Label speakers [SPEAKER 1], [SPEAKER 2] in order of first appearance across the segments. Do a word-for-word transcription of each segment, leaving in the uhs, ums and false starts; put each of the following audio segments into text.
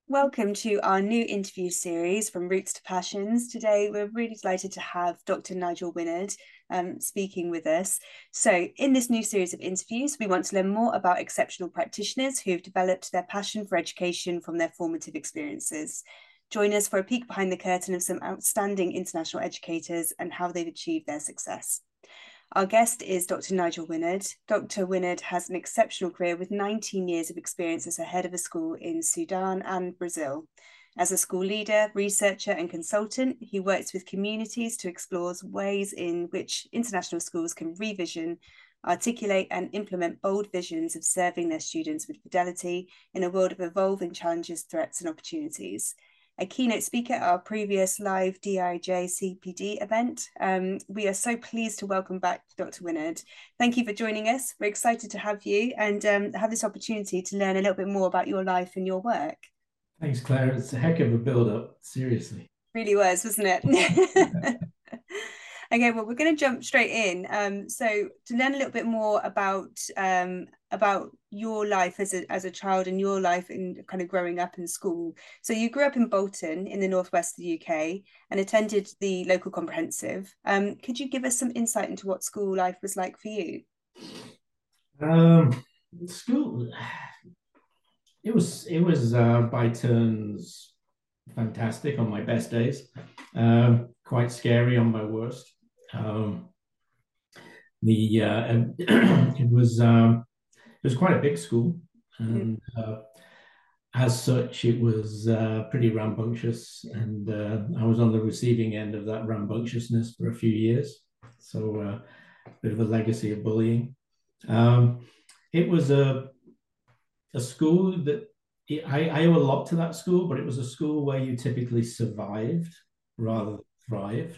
[SPEAKER 1] Welcome to our new interview series from Roots to Passions. Today, we're really delighted to have Doctor Nigel Wynnard um, speaking with us. So, in this new series of interviews, we want to learn more about exceptional practitioners who've developed their passion for education from their formative experiences. Join us for a peek behind the curtain of some outstanding international educators and how they've achieved their success. Our guest is Doctor Nigel Wynnard. Doctor Wynnard has an exceptional career with nineteen years of experience as a head of a school in Sudan and Brazil. As a school leader, researcher, and consultant, he works with communities to explore ways in which international schools can revision, articulate, and implement bold visions of serving their students with fidelity in a world of evolving challenges, threats, and opportunities. A keynote speaker at our previous live D I J C P D event. Um, we are so pleased to welcome back Doctor Wynnard. Thank you for joining us. We're excited to have you and um, have this opportunity to learn a little bit more about your life and your work.
[SPEAKER 2] Thanks, Claire. It's a heck of a build-up, seriously.
[SPEAKER 1] Really was, wasn't it? Okay, well, we're going to jump straight in. Um, so to learn a little bit more about um, about your life as a as a child and your life in kind of growing up in school. So you grew up in Bolton in the northwest of the U K and attended the local comprehensive. Um, could you give us some insight into what school life was like for you?
[SPEAKER 2] Um, School, it was it was uh, by turns fantastic on my best days, um, quite scary on my worst. Um, the uh, it was um, it was quite a big school,
[SPEAKER 1] Mm.
[SPEAKER 2] and uh, as such, it was uh, pretty rambunctious, and uh, I was on the receiving end of that rambunctiousness for a few years. So, uh, a bit of a legacy of bullying. Um, it was a a school that it, I, I owe a lot to that school, but it was a school where you typically survived rather than thrived.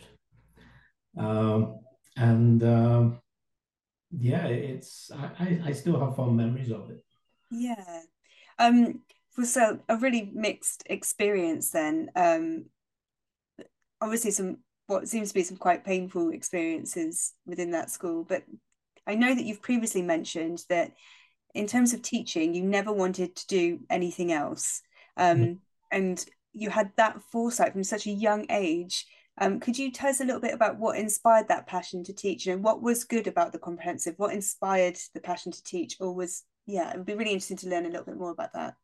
[SPEAKER 2] Um, and um, yeah, it's I, I still have fond memories of it.
[SPEAKER 1] Yeah. Um, was a, a really mixed experience then. Um, obviously some what seems to be some quite painful experiences within that school, but I know that you've previously mentioned that in terms of teaching, you never wanted to do anything else. Um, and you had that foresight from such a young age. Um, could you tell us a little bit about what inspired that passion to teach? You know, what was good about the comprehensive? What inspired the passion to teach? Or was, yeah, it would be really interesting to learn a little bit more about that.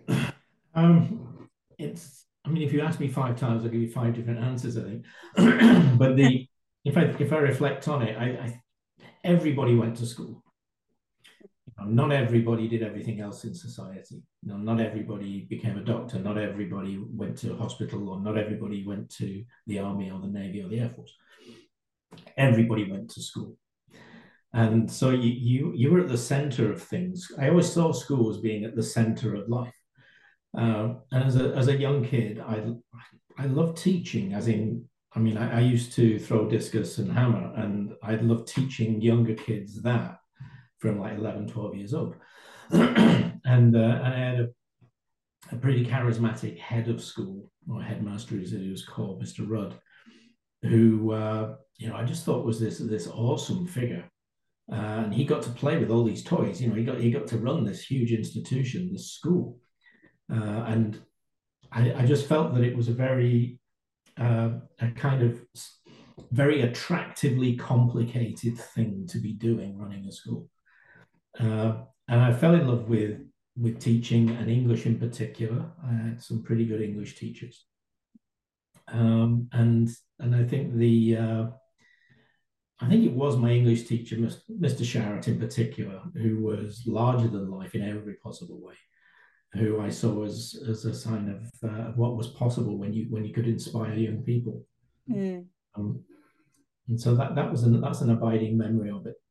[SPEAKER 2] Um, it's I mean, if you ask me five times, I'll give you five different answers, I think. But the if I if I reflect on it, I, I everybody went to school. You know, not everybody did everything else in society. You know, not everybody became a doctor. Not everybody went to a hospital, or not everybody went to the army or the navy or the air force. Everybody went to school, and so you you you were at the center of things. I always saw school as being at the center of life. Uh, and as a as a young kid, I I loved teaching. As in, I mean, I, I used to throw discus and hammer, and I loved teaching younger kids that from like eleven, twelve years old. and, uh, and I had a, a pretty charismatic head of school, or headmaster as he was called, Mister Rudd, who uh, you know I just thought was this this awesome figure. Uh, and he got to play with all these toys. You know, he got he got to run this huge institution, this school, uh, and I, I just felt that it was a very uh, a kind of very attractively complicated thing to be doing, running a school. Uh, and I fell in love with with teaching and English in particular. I had some pretty good English teachers, um, and and I think the uh, I think it was my English teacher, Mister Sharrett in particular, who was larger than life in every possible way, who I saw as as a sign of uh, what was possible when you when you could inspire young people.
[SPEAKER 1] Mm.
[SPEAKER 2] Um, and so that that was an that's an abiding memory of it.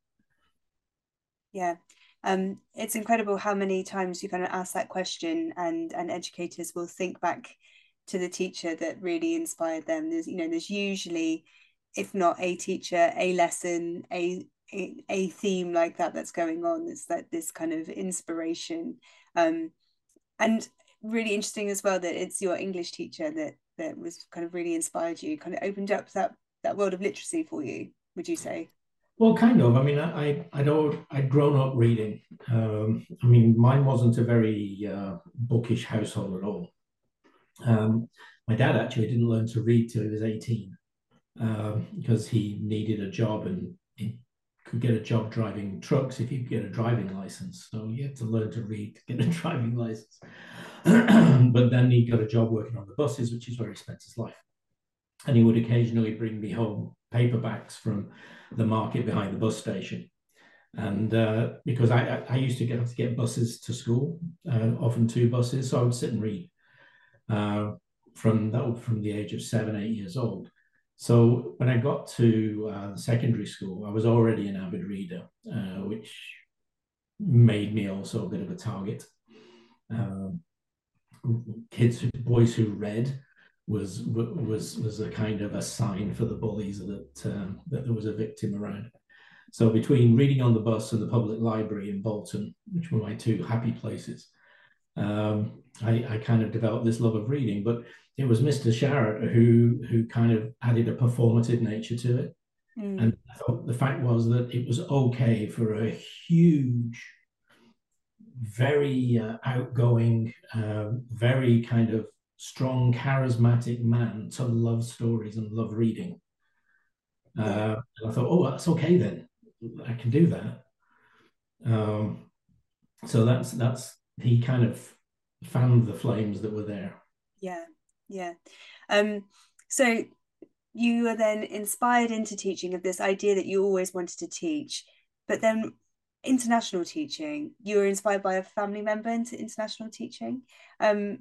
[SPEAKER 1] Yeah. Um, it's incredible how many times you kind of ask that question and and educators will think back to the teacher that really inspired them. There's, you know, there's usually, if not a teacher, a lesson, a a, a theme like that that's going on. It's that this kind of inspiration. Um, and really interesting as well that it's your English teacher that that was kind of really inspired you, kind of opened up that that world of literacy for you, would you say?
[SPEAKER 2] Well, kind of. I mean, I I'd all, I'd grown up reading. Um, I mean, mine wasn't a very uh, bookish household at all. Um, my dad actually didn't learn to read till he was eighteen, um, because he needed a job, and he could get a job driving trucks if you could get a driving license. So you had to learn to read to get a driving license. But then he got a job working on the buses, which is where he spent his life. And he would occasionally bring me home paperbacks from the market behind the bus station. And uh, because I, I used to get to get buses to school, uh, often two buses, so I would sit and read uh, from that from the age of seven, eight years old. So when I got to uh, secondary school, I was already an avid reader, uh, which made me also a bit of a target. Um, kids, boys who read was was was a kind of a sign for the bullies that um, that there was a victim around. So between reading on the bus and the public library in Bolton, which were my two happy places, um, I, I kind of developed this love of reading. But it was Mister Sharratt who who kind of added a performative nature to it. Mm. And I thought the fact was that it was okay for a huge, very uh, outgoing, uh, very kind of strong, charismatic man to love stories and love reading. Uh, and I thought, oh, that's okay then. I can do that. Um, so that's that's he kind of fanned the flames that were there.
[SPEAKER 1] Yeah, yeah. Um, so you were then inspired into teaching of this idea that you always wanted to teach, but then international teaching, you were inspired by a family member into international teaching. Um,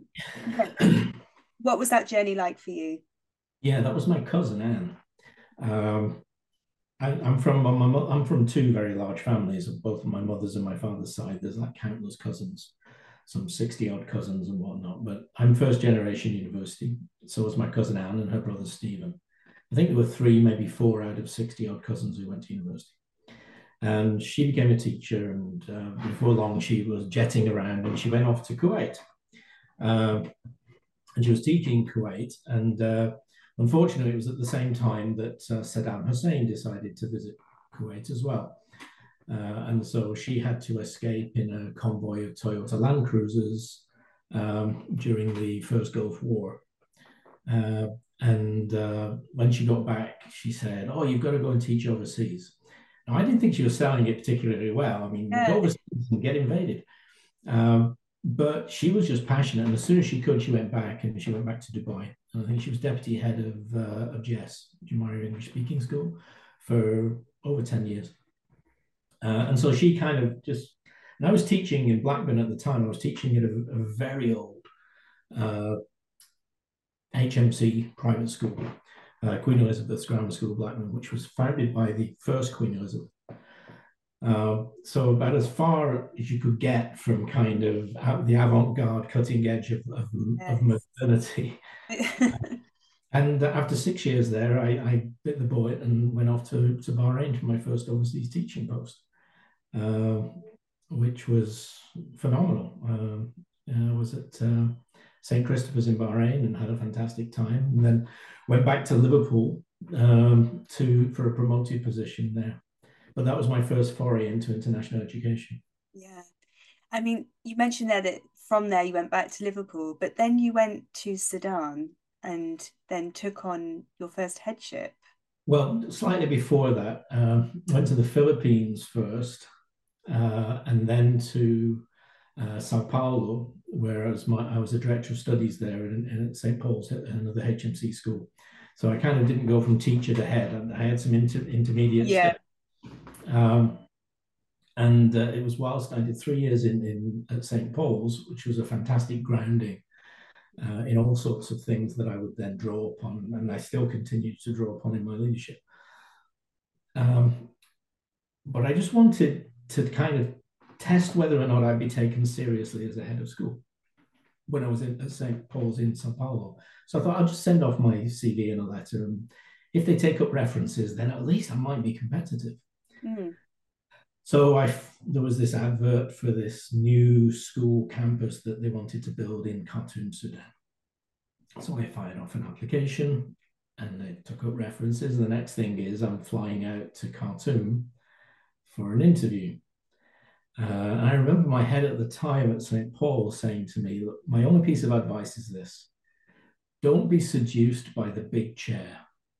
[SPEAKER 1] what was that journey like for you?
[SPEAKER 2] Yeah, that was my cousin Anne. Um, I, I'm from my, I'm from two very large families of both my mother's and my father's side. There's like countless cousins, some sixty odd cousins and whatnot. But I'm first generation university. So was my cousin Anne and her brother Stephen. I think there were three, maybe four out of sixty odd cousins who went to university. And she became a teacher, and uh, before long she was jetting around, and she went off to Kuwait. Uh, and she was teaching Kuwait, and uh, unfortunately, it was at the same time that uh, Saddam Hussein decided to visit Kuwait as well. Uh, and so she had to escape in a convoy of Toyota Land Cruisers um, during the first Gulf War. Uh, and uh, when she got back, she said, oh, you've got to go and teach overseas. Now, I didn't think she was selling it particularly well. I mean, yeah. Go overseas and get invaded. Um, but she was just passionate. And as soon as she could, she went back, and she went back to Dubai. And I think she was deputy head of, uh, of J E S, Jumeirah English Speaking School, for over ten years. Uh, and so she kind of just, and I was teaching in Blackburn at the time. I was teaching at a, a very old uh, H M C private school, uh, Queen Elizabeth's Grammar School, Blackburn, which was founded by the first Queen Elizabeth. Uh, so about as far as you could get from kind of the avant-garde cutting edge of, of, yes. of modernity. And after six years there, I, I bit the bullet and went off to, to Bahrain for my first overseas teaching post, uh, which was phenomenal. Uh, I was at uh, Saint Christopher's in Bahrain and had a fantastic time, and then went back to Liverpool um, to for a promoted position there. But that was my first foray into international education.
[SPEAKER 1] Yeah. I mean, you mentioned there that from there you went back to Liverpool, but then you went to Sudan and then took on your first headship.
[SPEAKER 2] Well, slightly before that, um, went to the Philippines first, uh, and then to uh, Sao Paulo, where I was, my, I was a director of studies there in, in at Saint Paul's, another H M C school. So I kind of didn't go from teacher to head. I had some inter intermediate
[SPEAKER 1] yeah.
[SPEAKER 2] steps. Um, and uh, it was whilst I did three years in, in at Saint Paul's, which was a fantastic grounding uh, in all sorts of things that I would then draw upon, and I still continue to draw upon in my leadership. Um, but I just wanted to kind of test whether or not I'd be taken seriously as a head of school when I was in, at Saint Paul's in Sao Paulo. So I thought I'll just send off my C V and a letter, and if they take up references, then at least I might be competitive. Mm. So I, there was this advert for this new school campus that they wanted to build in Khartoum, Sudan. So I fired off an application, and they took up references. The next thing is I'm flying out to Khartoum for an interview. Uh, and I remember my head at the time at Saint Paul saying to me, look, my only piece of advice is this. don't be seduced by the big chair.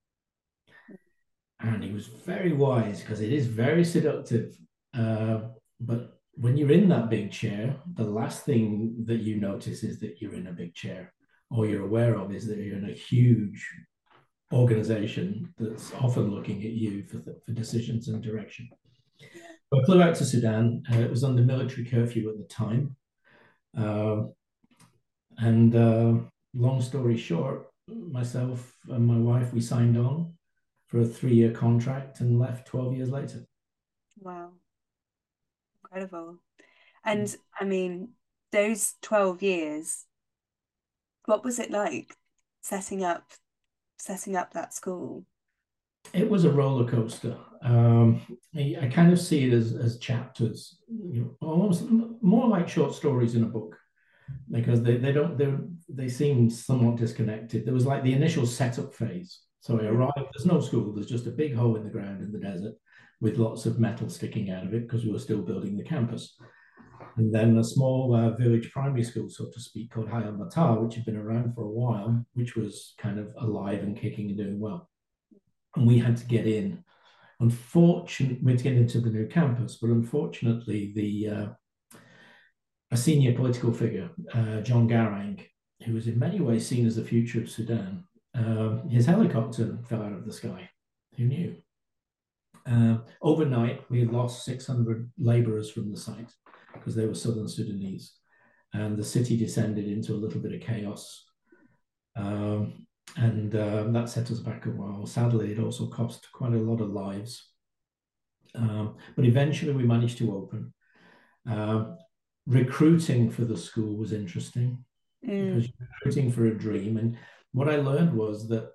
[SPEAKER 2] And he was very wise because it is very seductive. Uh, but when you're in that big chair, the last thing that you notice is that you're in a big chair. All you're aware of is that you're in a huge organization that's often looking at you for, for decisions and direction. Yeah. I flew out to Sudan. Uh, it was under military curfew at the time. Uh, and uh, long story short, myself and my wife, we signed on for a three-year contract and left twelve years later.
[SPEAKER 1] Wow. Incredible. And I mean, those twelve years, what was it like setting up setting up that school?
[SPEAKER 2] It was a roller coaster. Um, I, I kind of see it as, as chapters, you know, almost more like short stories in a book, because they, they don't they they seem somewhat disconnected. There was like the initial setup phase. So I arrived, there's no school, there's just a big hole in the ground in the desert with lots of metal sticking out of it because we were still building the campus. And then a small uh, village primary school, so to speak, called Hayat Matar, which had been around for a while, which was kind of alive and kicking and doing well. And we had to get in. Unfortunately, we had to get into the new campus, but unfortunately, the uh, a senior political figure, uh, John Garang, who was in many ways seen as the future of Sudan, um, his helicopter fell out of the sky. Who knew? Uh, overnight, we lost six hundred laborers from the site because they were southern Sudanese. And the city descended into a little bit of chaos. Um, and uh, that set us back a while. Sadly, it also cost quite a lot of lives. Um, but eventually we managed to open. Uh, recruiting for the school was interesting mm. because you're recruiting for a dream. And what I learned was that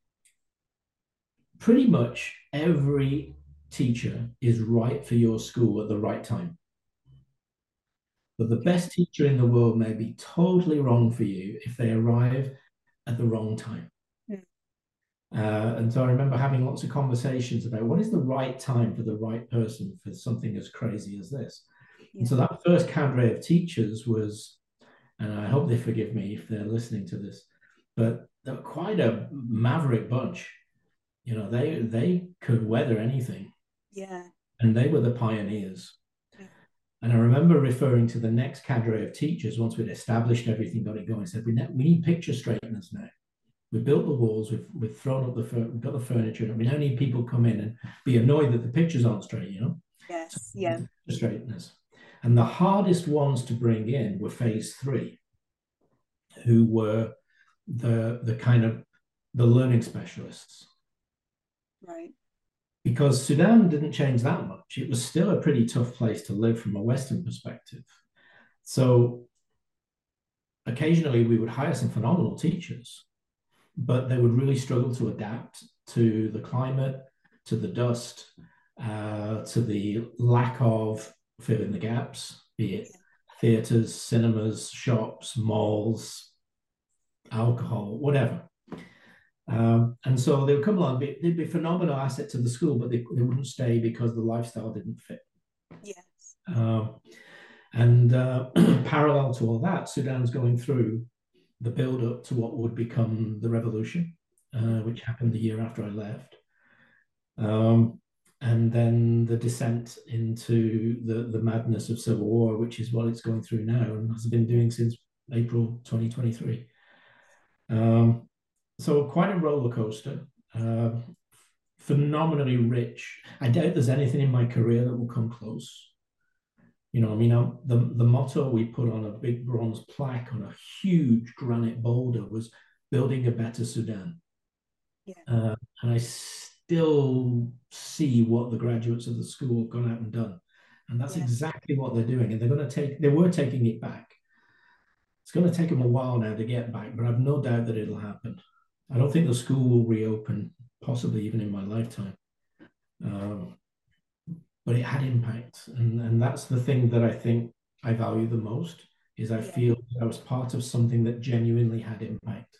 [SPEAKER 2] pretty much every teacher is right for your school at the right time. But the best teacher in the world may be totally wrong for you if they arrive at the wrong time. Yeah. Uh, and so I remember having lots of conversations about what is the right time for the right person for something as crazy as this. Yeah. And so that first cadre of teachers was, and I hope they forgive me if they're listening to this, but they're quite a maverick bunch. You know, they they could weather anything. Yeah. And they were the pioneers. Yeah. And I remember referring to the next cadre of teachers once we'd established everything, got it going, and said, we, ne- we need picture straighteners now. We've built the walls, we've, we've thrown up the, fur- we've got the furniture, and we now need people to come in and be annoyed that the pictures aren't straight, you know?
[SPEAKER 1] Yes, so yeah.
[SPEAKER 2] Picture straighteners. And the hardest ones to bring in were phase three, who were the, the kind of the learning specialists.
[SPEAKER 1] Right.
[SPEAKER 2] Because Sudan didn't change that much. It was still a pretty tough place to live from a Western perspective. So occasionally we would hire some phenomenal teachers, but they would really struggle to adapt to the climate, to the dust, uh, to the lack of fill in the gaps, be it theaters, cinemas, shops, malls, alcohol, whatever. Um, and so they would come along, they'd be a phenomenal asset to the school, but they, they wouldn't stay because the lifestyle didn't fit.
[SPEAKER 1] Yes.
[SPEAKER 2] Um, and uh, parallel to all that, Sudan's going through the build up to what would become the revolution, uh, which happened the year after I left. Um, and then the descent into the, the madness of civil war, which is what it's going through now and has been doing since April twenty twenty-three. Um, So quite a roller coaster, uh, phenomenally rich. I doubt there's anything in my career that will come close. You know, I mean, I'm, the, the motto we put on a big bronze plaque on a huge granite boulder was building a better Sudan. Yeah. Uh, and I still see what the graduates of the school have gone out and done. And that's yeah. exactly what they're doing. And they're going to take, they were taking it back. It's going to take them a while now to get back, but I've no doubt that it'll happen. I don't think the school will reopen, possibly even in my lifetime. Um, but it had impact. And, and that's the thing that I think I value the most, is I yeah. feel that I was part of something that genuinely had impact.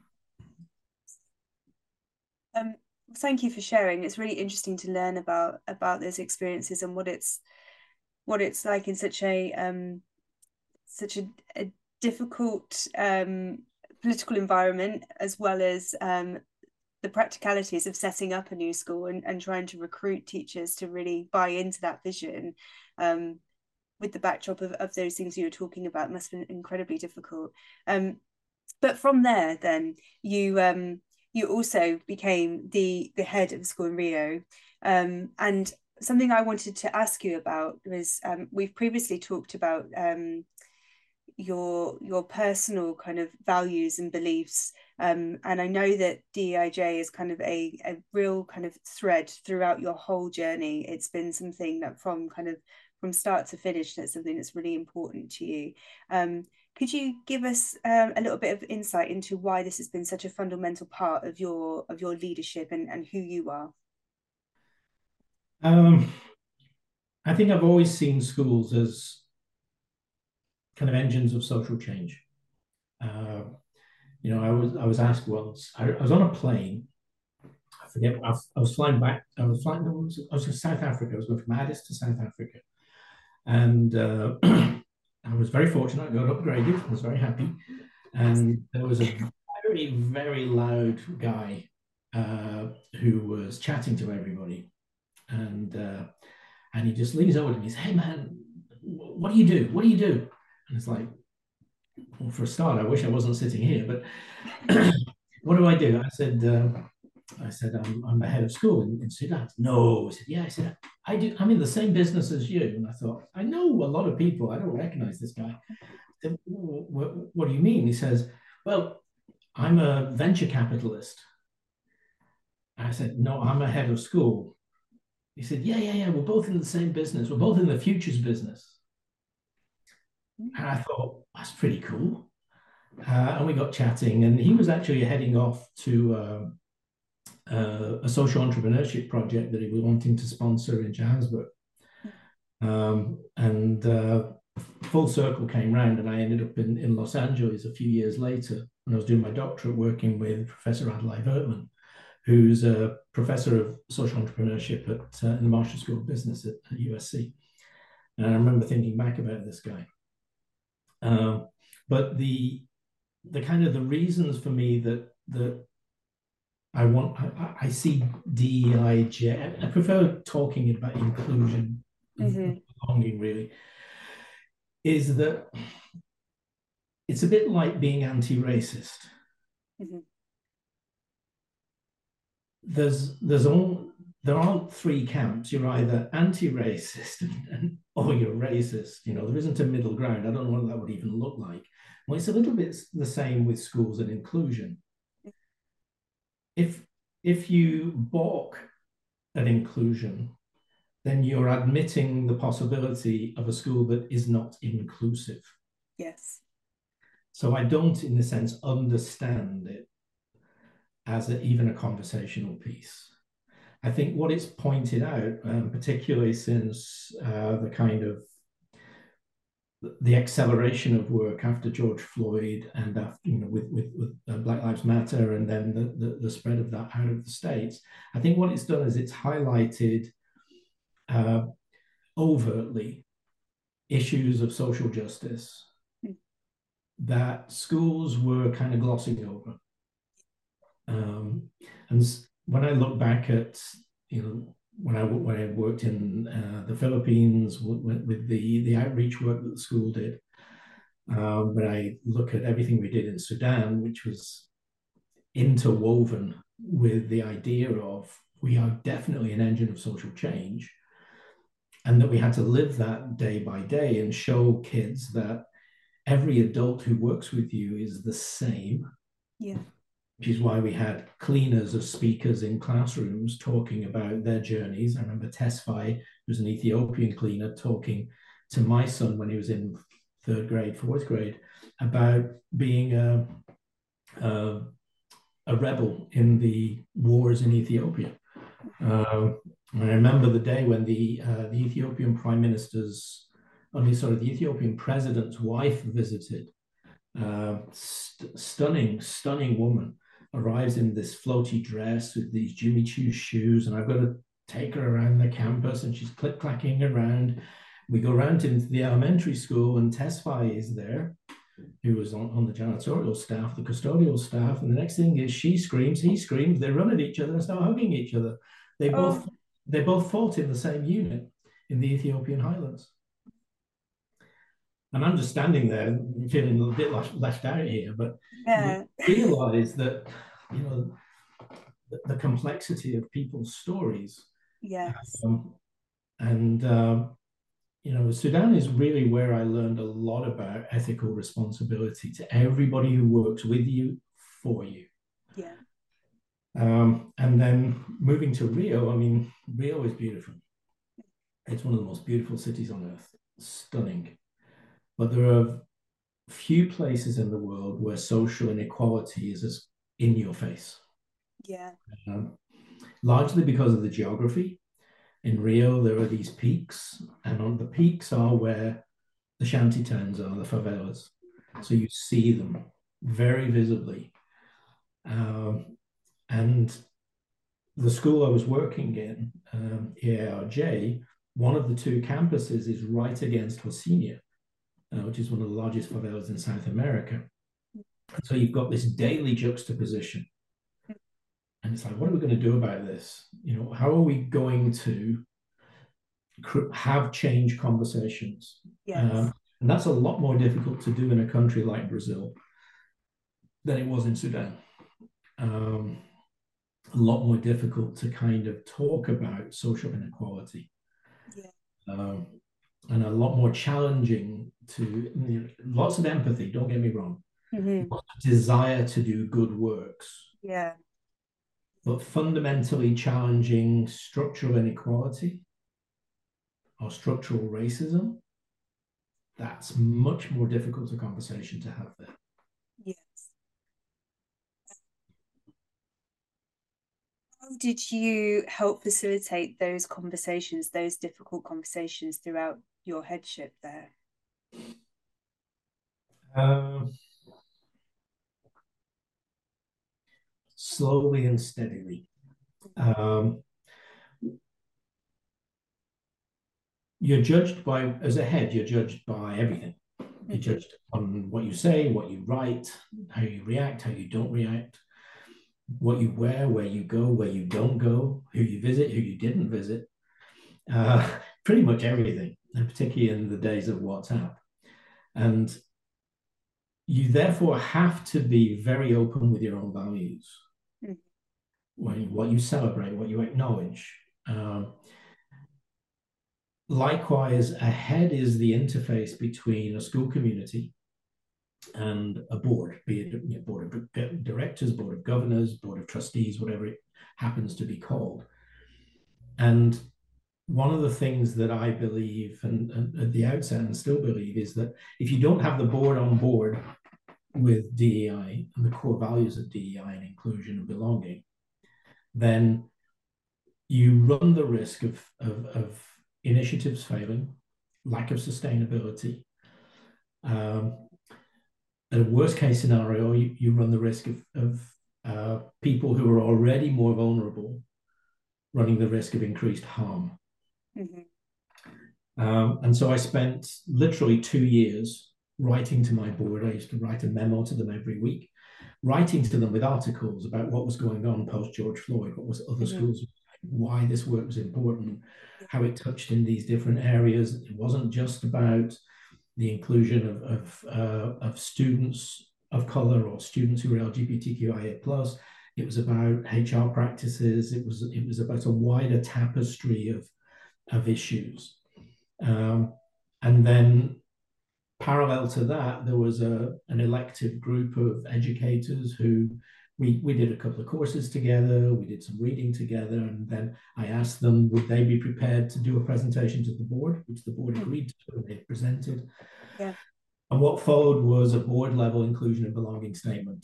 [SPEAKER 1] Um, thank you for sharing. It's really interesting to learn about, about those experiences and what it's what it's like in such a um, such a, a difficult um, political environment, as well as um, the practicalities of setting up a new school and, and trying to recruit teachers to really buy into that vision, um, with the backdrop of, of those things you were talking about, must have been incredibly difficult. Um, but from there, then you um, you also became the the head of the school in Rio, um, and something I wanted to ask you about was, um, we've previously talked about um, your your personal kind of values and beliefs, um, and I know that D E I J is kind of a, a real kind of thread throughout your whole journey. It's been something that from kind of from start to finish, that's something that's really important to you. Um, could you give us um, a little bit of insight into why this has been such a fundamental part of your of your leadership and, and who you are?
[SPEAKER 2] Um, I think I've always seen schools as kind of engines of social change. Uh, you know, I was I was asked once. I, I was on a plane. I forget. I, I was flying back. I was flying. No, was, I was in South Africa. I was going from Addis to South Africa, and uh, I was very fortunate. I got upgraded. I was very happy, and there was a very very loud guy uh, who was chatting to everybody, and uh, and he just leans over to me and says, "Hey man, what do you do? What do you do?" And it's like, well, for a start, I wish I wasn't sitting here, but what do I do? I said, uh, I said, I'm, I'm the head of school in, in Sudan. No, I said, yeah, I said, I do, I'm in the same business as you. And I thought, I know a lot of people. I don't recognize this guy. I said, what, what do you mean? He says, well, I'm a venture capitalist. I said, no, I'm a head of school. He said, yeah, yeah, yeah, we're both in the same business. We're both in the futures business. And I thought, that's pretty cool. Uh, and we got chatting, and he was actually heading off to uh, uh, a social entrepreneurship project that he was wanting to sponsor in Johannesburg. Um, and uh, full circle came round, and I ended up in, in Los Angeles a few years later when I was doing my doctorate, working with Professor Adlai Wertmann, who's a professor of social entrepreneurship at uh, in the Marshall School of Business at, at U S C. And I remember thinking back about this guy. Um, but the the kind of the reasons for me that that I want I, I see D E I J. I prefer talking about inclusion, mm-hmm. belonging really, is that it's a bit like being anti-racist. Mm-hmm. There's there's all there aren't three camps. You're either anti-racist and, and, or you're racist. You know, there isn't a middle ground. I don't know what that would even look like. Well, it's a little bit the same with schools and inclusion. If if you balk at inclusion, then you're admitting the possibility of a school that is not inclusive.
[SPEAKER 1] Yes.
[SPEAKER 2] So I don't, in a sense, understand it as a, even a conversational piece. I think what it's pointed out, um, particularly since uh, the kind of the acceleration of work after George Floyd and after, you know, with with, with uh, Black Lives Matter, and then the, the the spread of that out of the States, I think what it's done is it's highlighted uh, overtly issues of social justice mm. that schools were kind of glossing over. Um, and when I look back at, you know, when I when I worked in uh, the Philippines with, with the the outreach work that the school did, um, when I look at everything we did in Sudan, which was interwoven with the idea of we are definitely an engine of social change, and that we had to live that day by day and show kids that every adult who works with you is the same.
[SPEAKER 1] Yeah.
[SPEAKER 2] Which is why we had cleaners as speakers in classrooms talking about their journeys. I remember Tesfaye, who was an Ethiopian cleaner, talking to my son when he was in third grade, fourth grade, about being a, a, a rebel in the wars in Ethiopia. Uh, I remember the day when the, uh, the Ethiopian prime minister's, only sorry, the Ethiopian president's wife visited. Uh, st- stunning, stunning woman. Arrives in this floaty dress with these Jimmy Choo shoes, and I've got to take her around the campus, and she's click-clacking around. We go around into the elementary school, and Tesfaye is there, who was on, on the janitorial staff, the custodial staff, and the next thing is she screams, he screams, they run at each other and start hugging each other. They both
[SPEAKER 1] Oh,
[SPEAKER 2] they both fought in the same unit in the Ethiopian highlands. And I'm just standing there feeling a bit left, left out here, but you
[SPEAKER 1] yeah.
[SPEAKER 2] realize that, you know, the, the complexity of people's stories.
[SPEAKER 1] Yes.
[SPEAKER 2] Um, and, um, you know, Sudan is really where I learned a lot about ethical responsibility to everybody who works with you, for you.
[SPEAKER 1] Yeah.
[SPEAKER 2] Um, and then moving to Rio, I mean, Rio is beautiful. It's one of the most beautiful cities on earth, stunning. But there are few places in the world where social inequality is as in your face.
[SPEAKER 1] Yeah.
[SPEAKER 2] Um, largely because of the geography. In Rio, there are these peaks, and on the peaks are where the shanty towns are, the favelas. So you see them very visibly. Um, and the school I was working in, um, A A R J, one of the two campuses is right against Hosinia, uh, which is one of the largest favelas in South America. And so you've got this daily juxtaposition. And it's like, what are we going to do about this? You know, how are we going to have change conversations?
[SPEAKER 1] Yes.
[SPEAKER 2] Um, and that's a lot more difficult to do in a country like Brazil than it was in Sudan. Um, a lot more difficult to kind of talk about social inequality.
[SPEAKER 1] Yeah.
[SPEAKER 2] Um, and a lot more challenging to, you know, lots of empathy, don't get me wrong,
[SPEAKER 1] Mm-hmm.
[SPEAKER 2] desire to do good works,
[SPEAKER 1] Yeah.
[SPEAKER 2] but fundamentally challenging structural inequality or structural racism, that's much more difficult a conversation to have there.
[SPEAKER 1] Yes. How did you help facilitate those conversations, those difficult conversations throughout your headship there?
[SPEAKER 2] Um, slowly and steadily. Um, you're judged by, as a head, you're judged by everything. You're
[SPEAKER 1] Mm-hmm.
[SPEAKER 2] judged on what you say, what you write, how you react, how you don't react, what you wear, where you go, where you don't go, who you visit, who you didn't visit. Uh, pretty much everything, and particularly in the days of WhatsApp. And you therefore have to be very open with your own values, mm-hmm. when, what you celebrate, what you acknowledge. Um, likewise, a head is the interface between a school community and a board, be it, you know, board of directors, board of governors, board of trustees, whatever it happens to be called. And one of the things that I believe, and, and at the outset and still believe, is that if you don't have the board on board with D E I and the core values of D E I and inclusion and belonging, then you run the risk of, of, of initiatives failing, lack of sustainability. Um, a worst case scenario, you, you run the risk of, of uh, people who are already more vulnerable running the risk of increased harm. Mm-hmm. Um, and so I spent literally two years writing to my board. I used to write a memo to them every week, writing to them with articles about what was going on post George Floyd, what was other mm-hmm. schools, why this work was important, how it touched in these different areas. It wasn't just about the inclusion of, of, uh, of students of color or students who were L G B T Q I A plus. It was about H R practices. It was, it was about a wider tapestry of, of issues. Um, and then parallel to that, there was a, an elective group of educators who we, we did a couple of courses together, we did some reading together, and then I asked them, would they be prepared to do a presentation to the board, which the board agreed to, and they presented.
[SPEAKER 1] Yeah.
[SPEAKER 2] And what followed was a board level inclusion and belonging statement.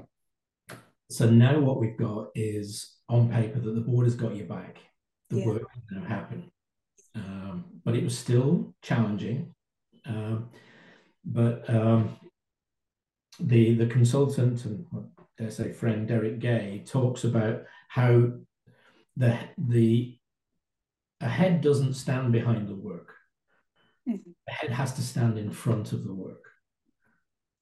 [SPEAKER 2] So now what we've got is on paper that the board has got your back. The yeah. work is going to happen. Um, but it was still challenging. Um, but um, the, the consultant and what dare I say friend Derek Gay talks about how the, the a head doesn't stand behind the work. Mm-hmm. A head has to stand in front of the work.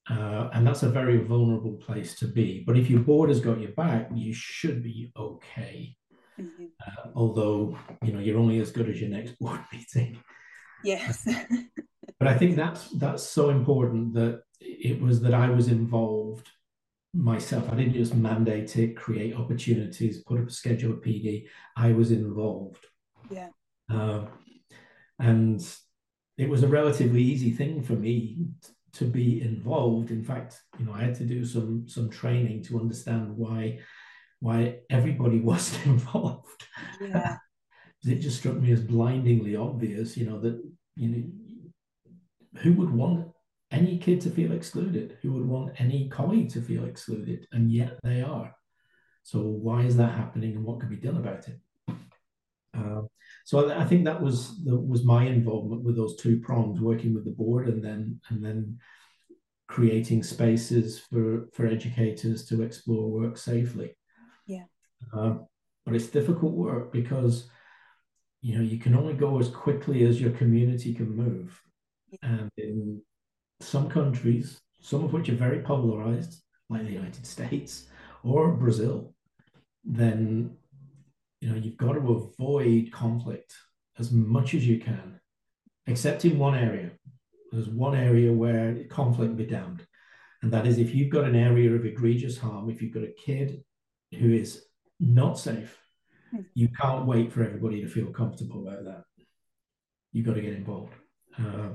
[SPEAKER 2] Uh, and that's a very vulnerable place to be. But if your board has got your back, you should be okay. Mm-hmm. Uh, although, you know, you're only as good as your next board meeting.
[SPEAKER 1] Yes.
[SPEAKER 2] But I think that's that's so important, that it was that I was involved myself. I didn't just mandate it, create opportunities, put up a schedule of P D. I was involved.
[SPEAKER 1] Yeah.
[SPEAKER 2] Uh, and it was a relatively easy thing for me to be involved. In fact, you know, I had to do some some training to understand why why everybody wasn't involved.
[SPEAKER 1] Yeah.
[SPEAKER 2] It just struck me as blindingly obvious, you know, that, you know, who would want any kid to feel excluded? Who would want any colleague to feel excluded? And yet they are. So why is that happening, and what can be done about it? Uh, so I think that was that was my involvement with those two prongs, working with the board and then and then creating spaces for for educators to explore work safely.
[SPEAKER 1] Yeah.
[SPEAKER 2] Uh, but it's difficult work because, you know, you can only go as quickly as your community can move. Yeah. And in some countries, some of which are very polarized, like the United States or Brazil, then, you know, you've got to avoid conflict as much as you can, except in one area. There's one area where conflict be damned. And that is if you've got an area of egregious harm, if you've got a kid who is not safe, you can't wait for everybody to feel comfortable about that. You've got to get involved. Uh,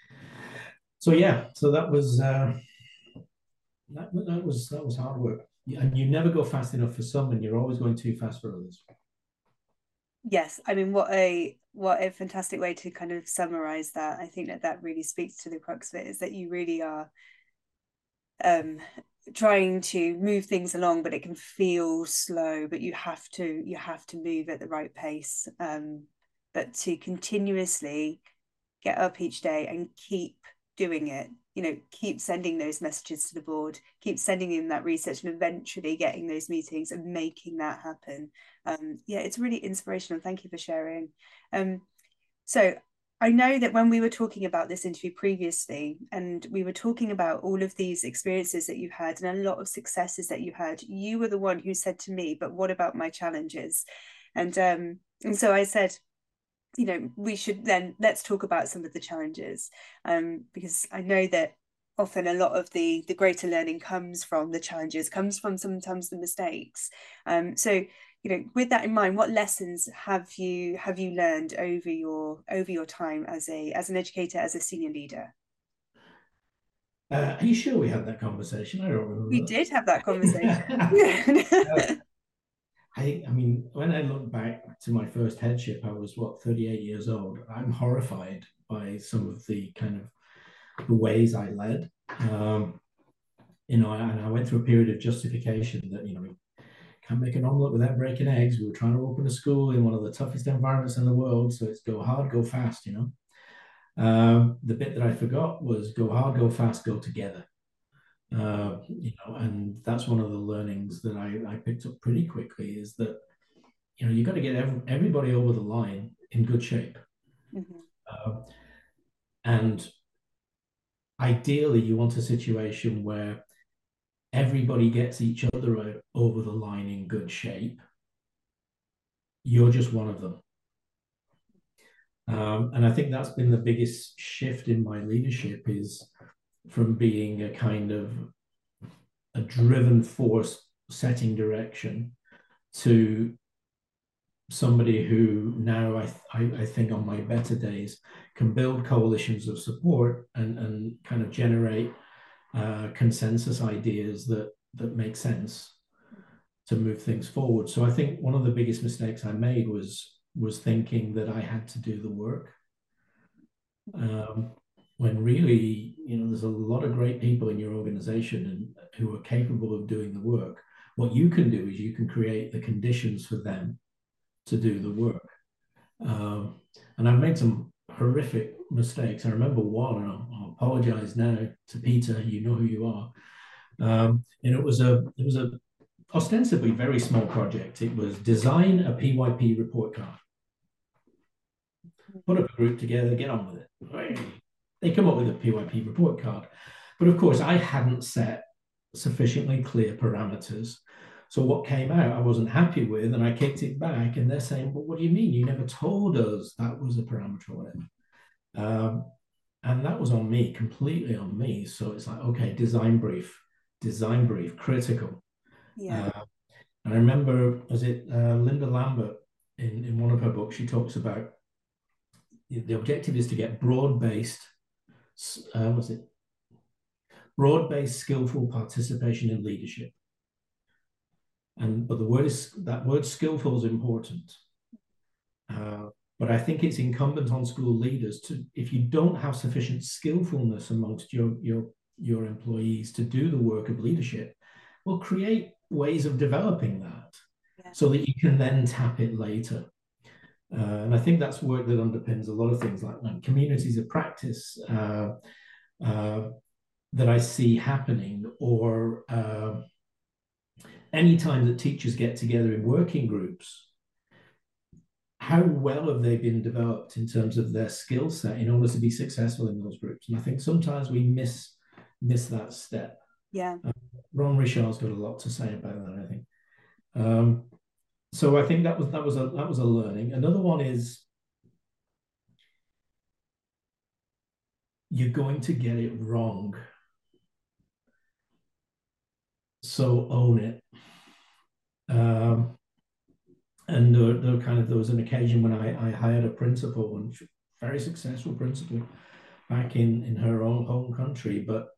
[SPEAKER 2] so yeah, so that was uh, that, that was that was hard work. And you never go fast enough for some, and you're always going too fast for others.
[SPEAKER 1] Yes, I mean, what a what a fantastic way to kind of summarize that. I think that that really speaks to the crux of it, is that you really are um trying to move things along, but it can feel slow, but you have to you have to move at the right pace, um but to continuously get up each day and keep doing it, you know, keep sending those messages to the board, keep sending in that research, and eventually getting those meetings and making that happen. Um yeah, it's really inspirational. Thank you for sharing. Um so I know that when we were talking about this interview previously, and we were talking about all of these experiences that you had and a lot of successes that you had, you were the one who said to me, but what about my challenges? And um, and so I said, you know, we should then, let's talk about some of the challenges, um, because I know that often a lot of the the greater learning comes from the challenges, comes from sometimes the mistakes. Um, so, you know, with that in mind, what lessons have you have you learned over your over your time as a as an educator, as a senior leader?
[SPEAKER 2] Uh, are you sure we had that conversation? I don't remember.
[SPEAKER 1] We
[SPEAKER 2] that.
[SPEAKER 1] did have that conversation.
[SPEAKER 2] uh, I, I mean, when I look back to my first headship, I was what, thirty-eight years old. I'm horrified by some of the kind of the ways I led. Um, you know, and I went through a period of justification that, you know, can't make an omelette without breaking eggs. We were trying to open a school in one of the toughest environments in the world. So it's go hard, go fast, you know. Um, the bit that I forgot was go hard, go fast, go together. Uh, you know, and that's one of the learnings that I, I picked up pretty quickly, is that, you know, you got to get every, everybody over the line in good shape. Mm-hmm. Uh, and ideally, you want a situation where everybody gets each other over the line in good shape. You're just one of them. Um, and I think that's been the biggest shift in my leadership, is from being a kind of a driven force setting direction to somebody who now I, I, I think on my better days can build coalitions of support and, and kind of generate uh, consensus ideas that that make sense to move things forward. So I think one of the biggest mistakes I made was was thinking that I had to do the work. Um, when really, you know, there's a lot of great people in your organization and who are capable of doing the work. What you can do is you can create the conditions for them to do the work. Um, and I've made some horrific mistakes. I remember one, and I'll, I'll apologize now to Peter. You know who you are. Um, and it was a it was a ostensibly very small project. It was design a P Y P report card. Put up a group together, get on with it. They come up with a P Y P report card. But of course, I hadn't set sufficiently clear parameters. So what came out, I wasn't happy with, and I kicked it back. And they're saying, "Well, what do you mean? You never told us that was a parameter or whatever." Um, and that was on me, completely on me. So it's like, okay, design brief, design brief, critical.
[SPEAKER 1] Yeah.
[SPEAKER 2] Uh, and I remember, was it uh, Linda Lambert in, in one of her books, she talks about the objective is to get broad-based, uh, was it broad-based skillful participation in leadership. And but the word is that word skillful is important. Uh, but I think it's incumbent on school leaders to, if you don't have sufficient skillfulness amongst your your your employees to do the work of leadership, well, create ways of developing that yeah. so that you can then tap it later. Uh, and I think that's work that underpins a lot of things like, like communities of practice uh, uh, that I see happening, or uh, anytime that teachers get together in working groups, how well have they been developed in terms of their skill set in order to be successful in those groups? And I think sometimes we miss miss that step.
[SPEAKER 1] Yeah.
[SPEAKER 2] Uh, Ron Richard's got a lot to say about that, I think. Um, so I think that was that was a that was a learning. Another one is you're going to get it wrong. So own it. Um, and there, there kind of there was an occasion when I, I hired a principal, and very successful principal back in in her own home country, but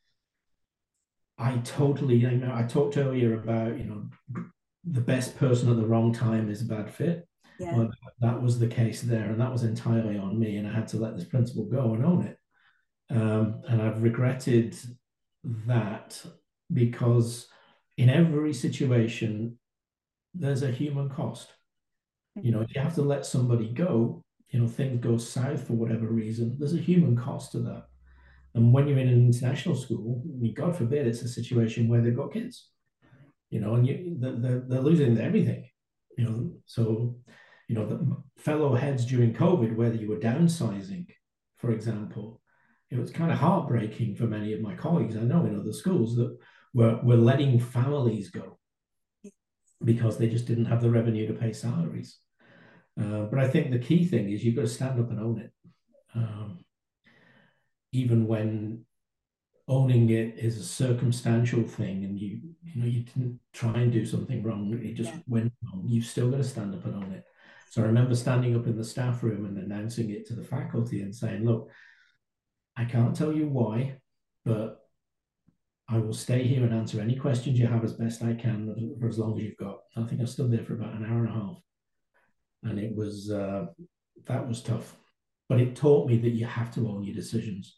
[SPEAKER 2] I totally, you know, I talked earlier about, you know, the best person at the wrong time is a bad fit.
[SPEAKER 1] Yeah.
[SPEAKER 2] Well, that was the case there, and that was entirely on me, and I had to let this principal go and own it. Um, and I've regretted that, because in every situation, there's a human cost. You know, if you have to let somebody go, you know, things go south for whatever reason, there's a human cost to that. And when you're in an international school, I mean, God forbid, it's a situation where they've got kids, you know, and you, they're, they're losing everything, you know. So, you know, the fellow heads during COVID, whether you were downsizing, for example, it was kind of heartbreaking for many of my colleagues I know in other schools that were, were letting families go because they just didn't have the revenue to pay salaries. Uh, but I think the key thing is you've got to stand up and own it. Um, even when owning it is a circumstantial thing, and you you know you didn't try and do something wrong, it just yeah. went wrong, you've still got to stand up and own it. So I remember standing up in the staff room and announcing it to the faculty and saying, look, I can't tell you why, but I will stay here and answer any questions you have as best I can for as long as you've got. I think I stood there for about an hour and a half, and it was uh, that was tough, but it taught me that you have to own your decisions.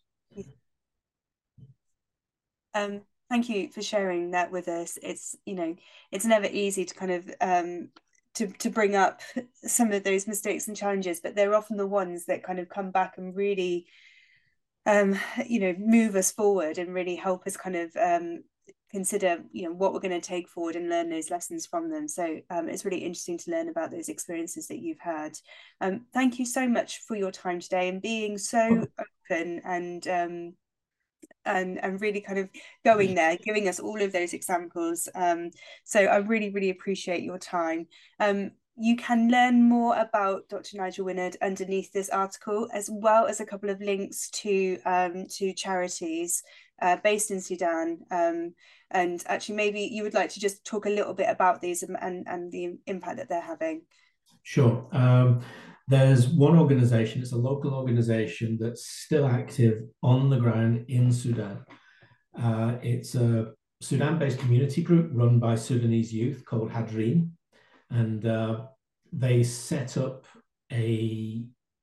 [SPEAKER 1] Um, thank you for sharing that with us. It's, you know, it's never easy to kind of um, to to bring up some of those mistakes and challenges, but they're often the ones that kind of come back and really, um, you know, move us forward and really help us kind of um, consider, you know, what we're going to take forward and learn those lessons from them. So um, it's really interesting to learn about those experiences that you've had. Um, thank you so much for your time today and being so open and um, and and really kind of going there, giving us all of those examples. Um, so I really, really appreciate your time. Um, you can learn more about Doctor Nigel Winard underneath this article, as well as a couple of links to um, to charities uh, based in Sudan. Um, and actually, maybe you would like to just talk a little bit about these and, and, and the impact that they're having.
[SPEAKER 2] Sure. Um, there's one organization, it's a local organization that's still active on the ground in Sudan. Uh, it's a Sudan-based community group run by Sudanese youth called Hadreen. And uh, they set up a,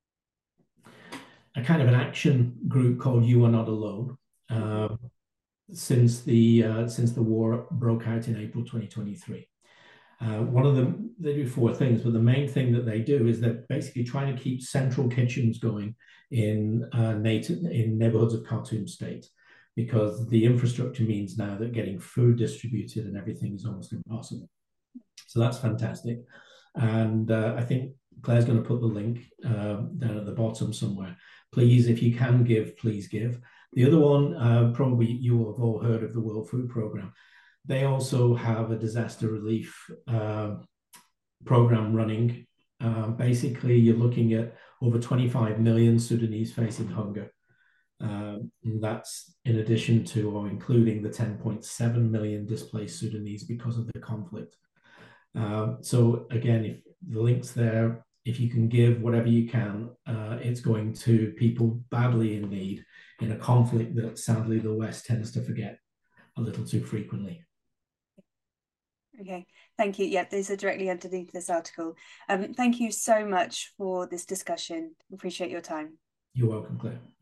[SPEAKER 2] a kind of an action group called You Are Not Alone uh, since the uh, since the war broke out in April twenty twenty-three. Uh, one of them, they do four things, but the main thing that they do is they're basically trying to keep central kitchens going in uh, native, in neighborhoods of Khartoum state, because the infrastructure means now that getting food distributed and everything is almost impossible. So that's fantastic. And uh, I think Claire's going to put the link uh, down at the bottom somewhere. Please, if you can give, please give. The other one, uh, probably you will have all heard of the World Food Programme. They also have a disaster relief uh, program running. Um, basically, you're looking at over twenty-five million Sudanese facing hunger. Um, that's in addition to or including the ten point seven million displaced Sudanese because of the conflict. Um, so again, if the link's there, if you can give whatever you can, uh, it's going to people badly in need in a conflict that sadly the West tends to forget a little too frequently.
[SPEAKER 1] Okay, thank you. Yeah, these are directly underneath this article. Um, thank you so much for this discussion. Appreciate your time.
[SPEAKER 2] You're welcome, Claire.